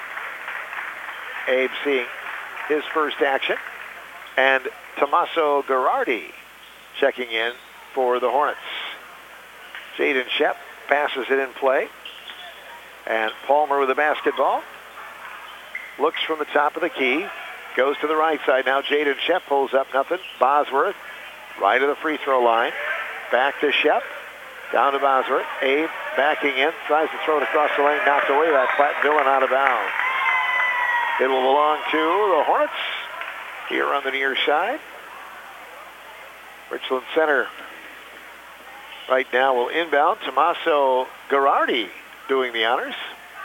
Abe seeing his first action. And Tommaso Garardi checking in for the Hornets. Jaden Shep passes it in play. And Palmer with the basketball. Looks from the top of the key. Goes to the right side. Now Jaden Shep pulls up nothing. Bosworth right of the free throw line. Back to Shep. Down to Bosworth. Abe backing in. Tries to throw it across the lane. Knocked away by Platteville and out of bounds. It will belong to the Hornets here on the near side. Richland Center right now will inbound. Tommaso Garardi doing the honors.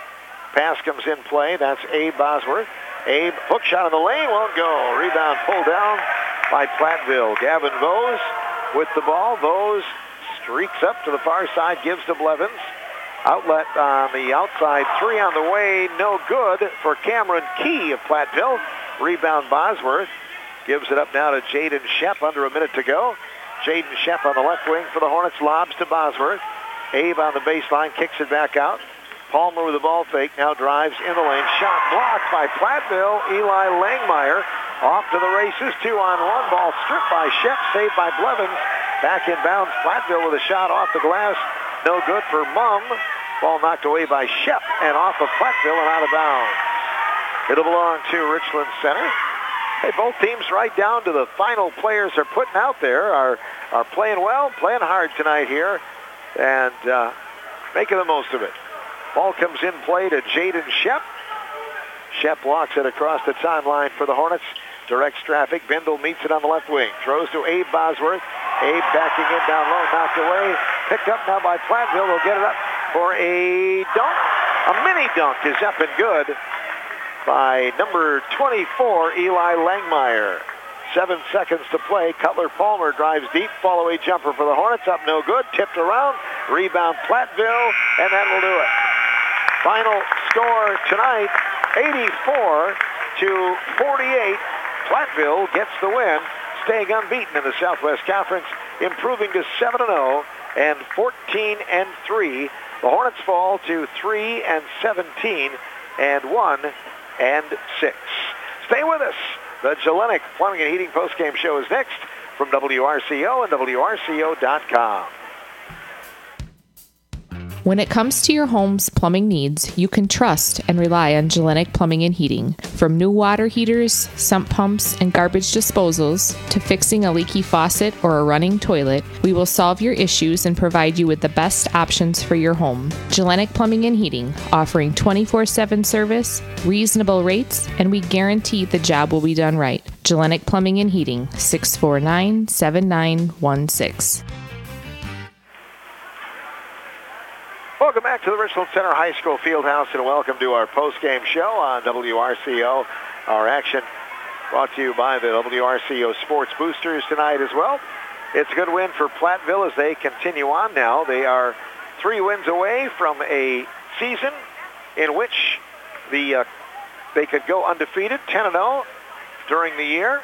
Pass comes in play. That's Abe Bosworth. Abe, hook shot in the lane, won't go. Rebound pulled down by Platteville. Gavin Vose with the ball. Vose streaks up to the far side, gives to Blevins. Outlet on the outside, three on the way, no good for Cameron Key of Platteville. Rebound Bosworth. Gives it up now to Jaden Shep, under a minute to go. Jaden Shep on the left wing for the Hornets, lobs to Bosworth. Abe on the baseline, kicks it back out. Palmer with the ball fake, now drives in the lane. Shot blocked by Platteville. Eli Langmeyer off to the races, 2-on-1. Ball stripped by Shep, saved by Blevins. Back in bounds, Platteville with a shot off the glass. No good for Mumm. Ball knocked away by Shep and off of Platteville and out of bounds. It'll belong to Richland Center. Hey, both teams right down to the final players are putting out there are playing well, playing hard tonight here, and making the most of it. Ball comes in play to Jaden Shep. Shep walks it across the timeline for the Hornets. Directs traffic. Bindle meets it on the left wing. Throws to Abe Bosworth. Abe backing in down low, knocked away. Picked up now by Platteville. They'll get it up for a dunk. A mini dunk is up and good by number 24, Eli Langmeyer. 7 seconds to play. Cutler Palmer drives deep. Fall-away jumper for the Hornets. Up no good. Tipped around. Rebound Platteville, and that will do it. Final score tonight, 84-48. Platteville gets the win, staying unbeaten in the Southwest Conference, improving to 7-0 and 14-3. The Hornets fall to 3-17 and 1-6. Stay with us. The Gellenic Plumbing and Heating postgame show is next from WRCO and WRCO.com. When it comes to your home's plumbing needs, you can trust and rely on Gellenic Plumbing and Heating. From new water heaters, sump pumps, and garbage disposals, to fixing a leaky faucet or a running toilet, we will solve your issues and provide you with the best options for your home. Gellenic Plumbing and Heating, offering 24/7 service, reasonable rates, and we guarantee the job will be done right. Gellenic Plumbing and Heating, 649-7916. Welcome back to the Richland Center High School Fieldhouse, and welcome to our post-game show on WRCO. Our action brought to you by the WRCO Sports Boosters tonight as well. It's a good win for Platteville as they continue on now. They are 3 wins away from a season in which they could go undefeated, 10-0 during the year.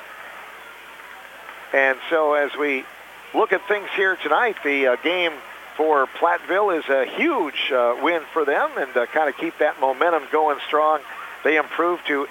And so as we look at things here tonight, the game for Platteville is a huge win for them, and kind of keep that momentum going strong. They improved to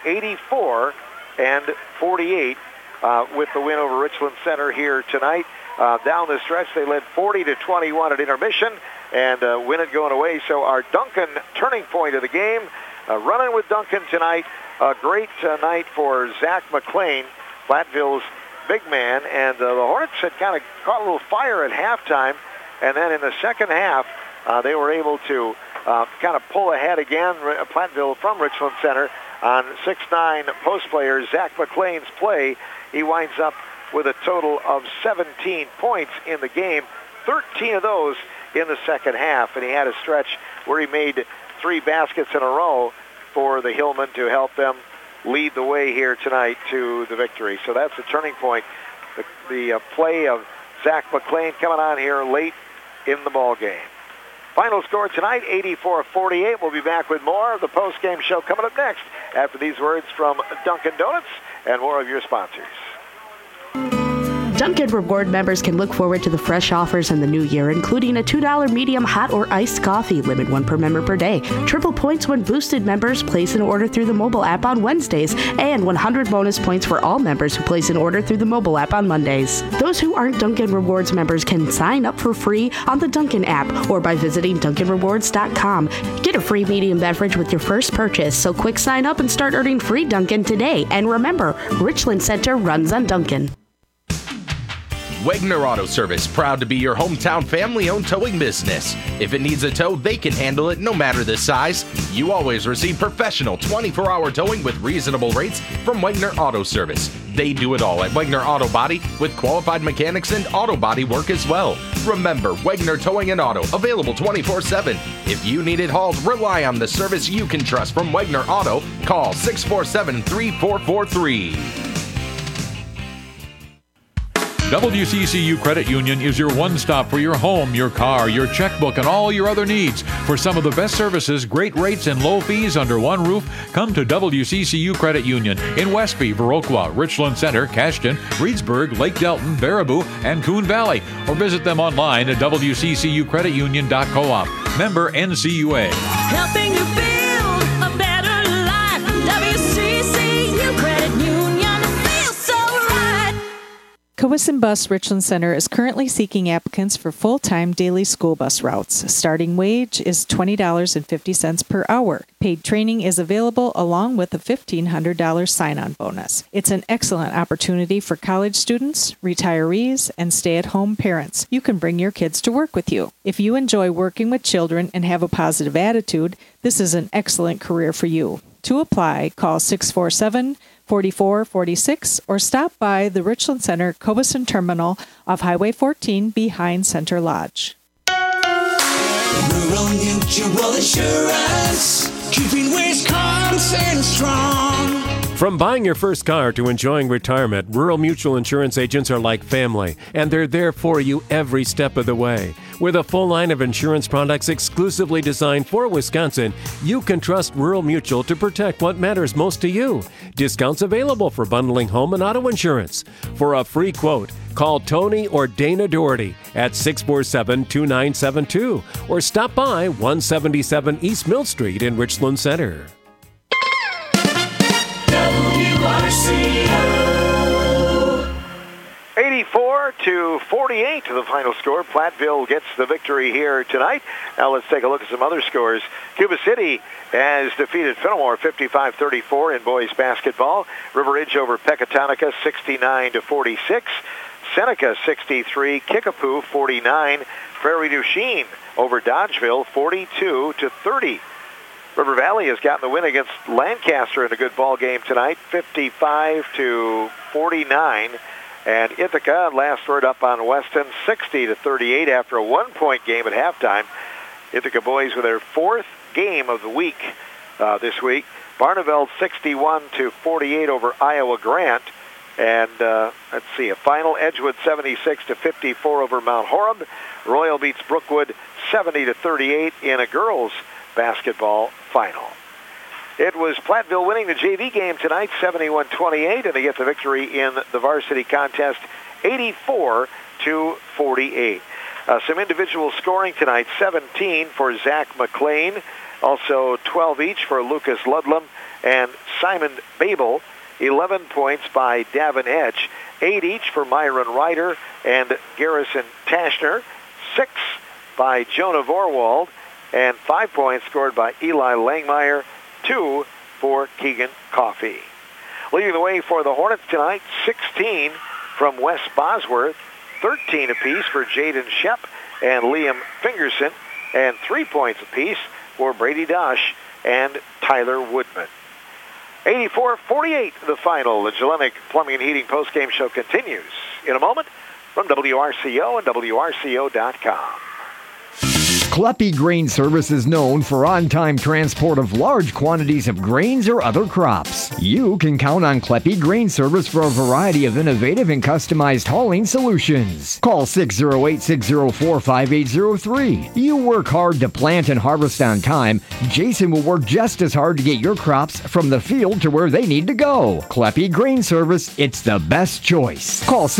84-48 with the win over Richland Center here tonight. Down the stretch, they led 40-21 at intermission and win it going away. So our Duncan turning point of the game, running with Duncan tonight. A great night for Zach McLean, Platteville's big man, and the Hornets had kind of caught a little fire at halftime. And then in the second half, they were able to kind of pull ahead again, Platteville from Richland Center, on 6'9" post player Zach McLean's play. He winds up with a total of 17 points in the game, 13 of those in the second half. And he had a stretch where he made 3 baskets in a row for the Hillmen to help them lead the way here tonight to the victory. So that's the turning point. The play of Zach McLean coming on here late in the ball game. Final score tonight, 84-48. We'll be back with more of the post-game show coming up next after these words from Dunkin' Donuts and more of your sponsors. Dunkin' Reward members can look forward to the fresh offers in the new year, including a $2 medium hot or iced coffee, limit 1 per member per day, triple points when boosted members place an order through the mobile app on Wednesdays, and 100 bonus points for all members who place an order through the mobile app on Mondays. Those who aren't Dunkin' Rewards members can sign up for free on the Dunkin' app or by visiting DunkinRewards.com. Get a free medium beverage with your first purchase, so quick sign up and start earning free Dunkin' today. And remember, Richland Center runs on Dunkin'. Wegner Auto Service, proud to be your hometown family-owned towing business. If it needs a tow, they can handle it no matter the size. You always receive professional 24-hour towing with reasonable rates from Wegner Auto Service. They do it all at Wegner Auto Body with qualified mechanics and auto body work as well. Remember, Wegner Towing and Auto, available 24/7. If you need it hauled, rely on the service you can trust from Wegner Auto. Call 647-3443. WCCU Credit Union is your one-stop for your home, your car, your checkbook, and all your other needs. For some of the best services, great rates, and low fees under one roof, come to WCCU Credit Union in Westby, Viroqua, Richland Center, Cashton, Reedsburg, Lake Delton, Baraboo, and Coon Valley. Or visit them online at wccucreditunion.coop. Member NCUA. Helping you build a better life. WCCU Credit Union feels so right. Cowesson Bus Richland Center is currently seeking applicants for full-time daily school bus routes. Starting wage is $20.50 per hour. Paid training is available along with a $1,500 sign-on bonus. It's an excellent opportunity for college students, retirees, and stay-at-home parents. You can bring your kids to work with you. If you enjoy working with children and have a positive attitude, this is an excellent career for you. To apply, call 647-4446 or stop by the Richland Center Cowesson Terminal off Highway 14 behind Center Lodge. Rural Mutual Insurance, keeping Wisconsin strong. From buying your first car to enjoying retirement, Rural Mutual Insurance agents are like family, and they're there for you every step of the way. With a full line of insurance products exclusively designed for Wisconsin, you can trust Rural Mutual to protect what matters most to you. Discounts available for bundling home and auto insurance. For a free quote, call Tony or Dana Doherty at 647-2972 or stop by 177 East Mill Street in Richland Center. WRCO. 84-48 to the final score. Platteville gets the victory here tonight. Now let's take a look at some other scores. Cuba City has defeated Fenimore 55-34 in boys basketball. River Ridge over Pecatonica 69-46. Seneca 63, Kickapoo 49. Prairie du Chien over Dodgeville 42-30. River Valley has gotten the win against Lancaster in a good ball game tonight, 55-49. And Ithaca, last word up on Weston, 60-38 after a 1-point game at halftime. Ithaca boys with their fourth game of the week this week. Barneveld 61-48 over Iowa Grant. And let's see, a final Edgewood 76-54 over Mount Horeb. Royal beats Brookwood 70-38 in a girls basketball final. It was Platteville winning the JV game tonight, 71-28, and they get the victory in the varsity contest, 84-48. Some individual scoring tonight, 17 for Zach McLean, also 12 each for Lucas Ludlam and Simon Babel, 11 points by Davin Etch, 8 each for Myron Ryder and Garrison Tashner, 6 by Jonah Vorwald, and 5 points scored by Eli Langmeyer, 2 for Keegan Coffey. Leading the way for the Hornets tonight, 16 from Wes Bosworth, 13 apiece for Jaden Shep and Liam Fingerson, and 3 points apiece for Brady Dosh and Tyler Woodman. 84-48 the final. The Gellenic Plumbing and Heating postgame show continues in a moment from WRCO and WRCO.com. Kleppe Grain Service is known for on-time transport of large quantities of grains or other crops. You can count on Kleppe Grain Service for a variety of innovative and customized hauling solutions. Call 608-604-5803. You work hard to plant and harvest on time. Jason will work just as hard to get your crops from the field to where they need to go. Kleppe Grain Service, it's the best choice. Call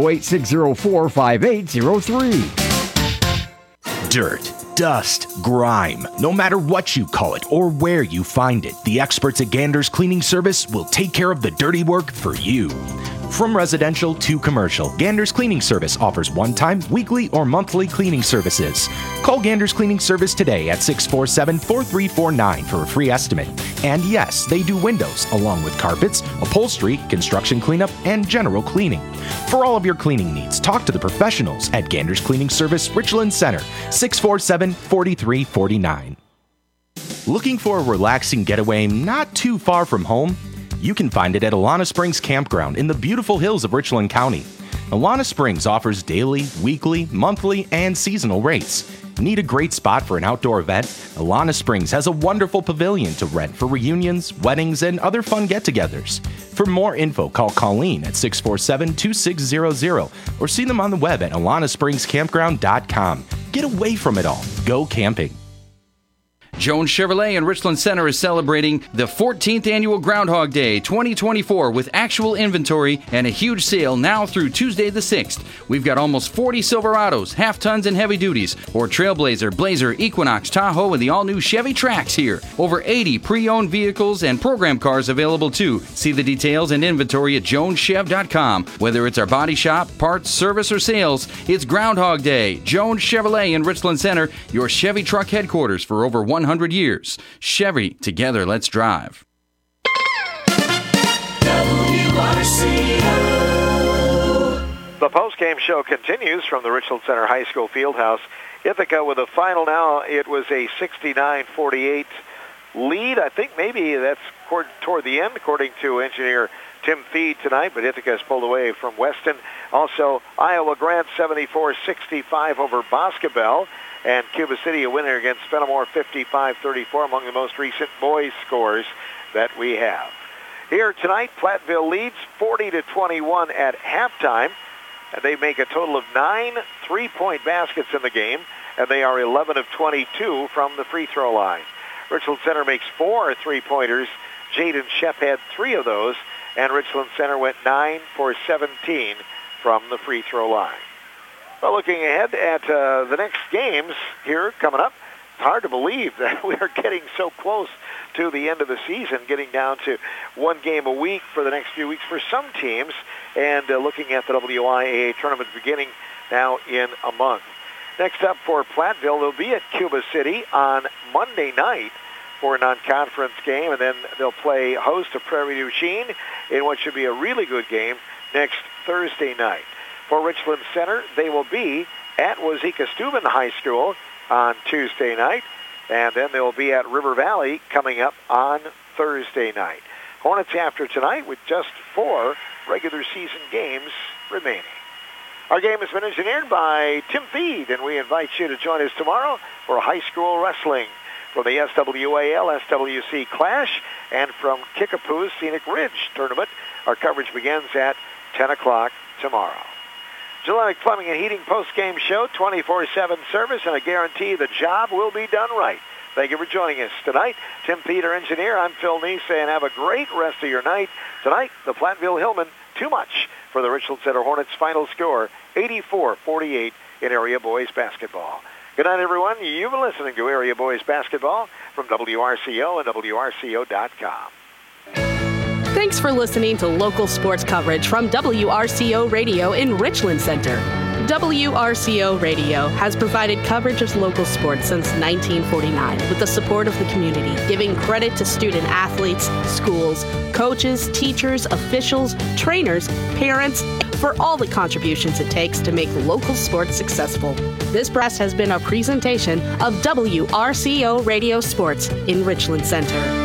608-604-5803. Dirt, dust, grime. No matter what you call it or where you find it, the experts at Gander's Cleaning Service will take care of the dirty work for you. From residential to commercial, Gander's Cleaning Service offers one-time, weekly, or monthly cleaning services. Call Gander's Cleaning Service today at 647-4349 for a free estimate. And yes, they do windows, along with carpets, upholstery, construction cleanup, and general cleaning. For all of your cleaning needs, talk to the professionals at Gander's Cleaning Service, Richland Center, 647-4349. Looking for a relaxing getaway not too far from home? you can find it at Alana Springs Campground in the beautiful hills of Richland County. Alana Springs offers daily, weekly, monthly, and seasonal rates. Need a great spot for an outdoor event? Alana Springs has a wonderful pavilion to rent for reunions, weddings, and other fun get-togethers. For more info, call Colleen at 647-2600 or see them on the web at alanaspringscampground.com. Get away from it all. Go camping. Jones Chevrolet in Richland Center is celebrating the 14th annual Groundhog Day 2024 with actual inventory and a huge sale now through Tuesday the 6th. We've got almost 40 Silverados, half-tons and heavy duties, or Trailblazer, Blazer, Equinox, Tahoe, and the all-new Chevy Trax here. Over 80 pre-owned vehicles and program cars available too. See the details and inventory at joneschev.com. Whether it's our body shop, parts, service, or sales, it's Groundhog Day. Jones Chevrolet in Richland Center, your Chevy truck headquarters for over 100 years. Chevy, together let's drive. The post-game show continues from the Richland Center High School Fieldhouse. Ithaca with a final now. It was a 69-48 lead. I think maybe that's toward the end, according to engineer Tim Feed tonight, but Ithaca has pulled away from Weston. Also, Iowa Grant 74-65 over Boscobel. And Cuba City a winner against Fenimore 55-34, among the most recent boys scores that we have. Here tonight, Platteville leads 40-21 at halftime. And they make a total of 9 3-point baskets in the game, and they are 11 of 22 from the free throw line. Richland Center makes 4 3-pointers. Jaden Shep had 3 of those, and Richland Center went 9 for 17 from the free throw line. Well, looking ahead at the next games here coming up, it's hard to believe that we are getting so close to the end of the season, getting down to 1 game a week for the next few weeks for some teams, and looking at the WIAA tournament beginning now in a month. Next up for Platteville, they'll be at Cuba City on Monday night for a non-conference game, and then they'll play host to Prairie du Chien in what should be a really good game next Thursday night. For Richland Center, they will be at Wazeeka-Steuben High School on Tuesday night, and then they will be at River Valley coming up on Thursday night. Hornets after tonight with just 4 regular season games remaining. Our game has been engineered by Tim Feed, and we invite you to join us tomorrow for high school wrestling from the SWAL SWC Clash and from Kickapoo's Scenic Ridge Tournament. Our coverage begins at 10 o'clock tomorrow. Gillette Plumbing and Heating post-game show, 24/7 service, and a guarantee the job will be done right. Thank you for joining us tonight. Tim Peter, engineer. I'm Phil Neese, saying have a great rest of your night. Tonight, the Platteville Hillmen, too much for the Richland Center Hornets' final score, 84-48 in area boys basketball. Good night, everyone. You've been listening to Area Boys Basketball from WRCO and WRCO.com. Thanks for listening to local sports coverage from WRCO Radio in Richland Center. WRCO Radio has provided coverage of local sports since 1949 with the support of the community, giving credit to student athletes, schools, coaches, teachers, officials, trainers, parents, for all the contributions it takes to make local sports successful. This press has been a presentation of WRCO Radio Sports in Richland Center.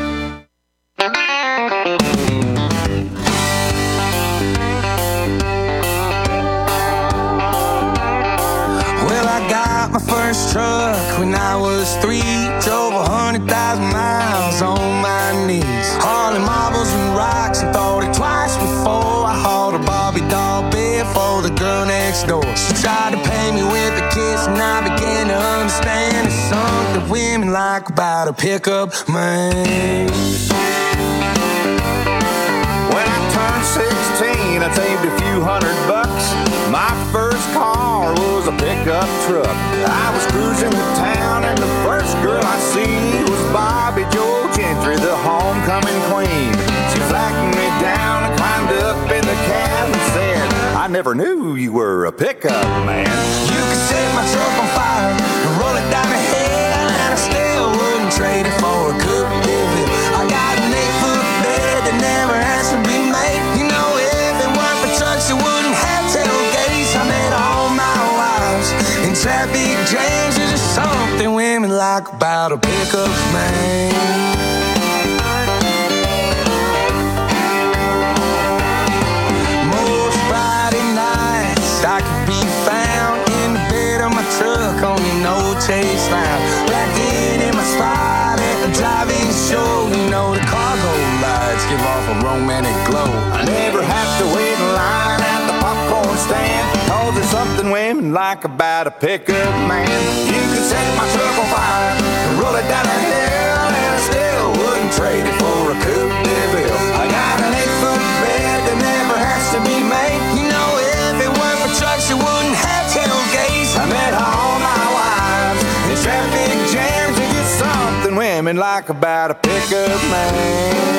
My first truck when I was 3, drove 100,000 miles on my knees, hauling marbles and rocks, and thought it twice before I hauled a Bobby doll bed for the girl next door. She tried to pay me with a kiss, and I began to understand there's something women like about a pickup man. When I turned 16, I saved a few $100. My first car was a pickup truck. I was cruising the town, and the first girl I seen was Bobby Joe Gentry, the homecoming queen. She flagged me down and climbed up in the cab and said, I never knew you were a pickup man. You could set my truck on fire and roll it down the hill, and I still wouldn't trade it for a good living. I got an 8-foot bed that never has to be made. You know, if it weren't for trucks, it wouldn't have tailgates. I met all my wives in traffic jams. There's just something women like about a pickup man. know the cargo lights give off a romantic glow. I never have to wait in line at the popcorn stand, 'cause there's something women like about a pickup man. You could set my truck on fire and roll it down a hill, and I still wouldn't trade it for a coupe de ville. I got an 8-foot bed that never has to be made. You know, if it weren't for trucks, you wouldn't have tailgates. I met all my wives in traffic jams, and just something women like about a pickup man.